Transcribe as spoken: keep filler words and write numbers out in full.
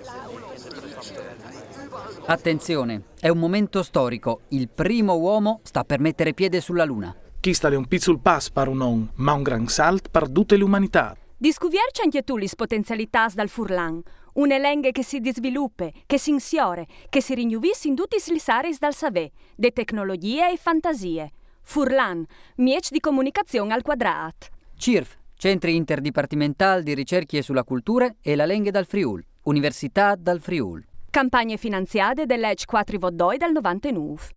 Attenzione, è un momento storico. Il primo uomo sta per mettere piede sulla Luna. Chi sta un pizzul pass per un on, ma un gran salt per tutta l'umanità. Discuvierci anche tu le potenzialità dal Furlan. Une lenghe che si sviluppa, che si insiore, che si rinjuvis in tutti gli saris dal savè, de tecnologie e fantasie. Furlan, miec di comunicazione al quadrat. C I R F, Centri Interdipartimental di Ricerche sulla Cultura e la Lenghe dal Friul, Università dal Friul. Campagne finanziate dell'E C quattro V due del novantanove.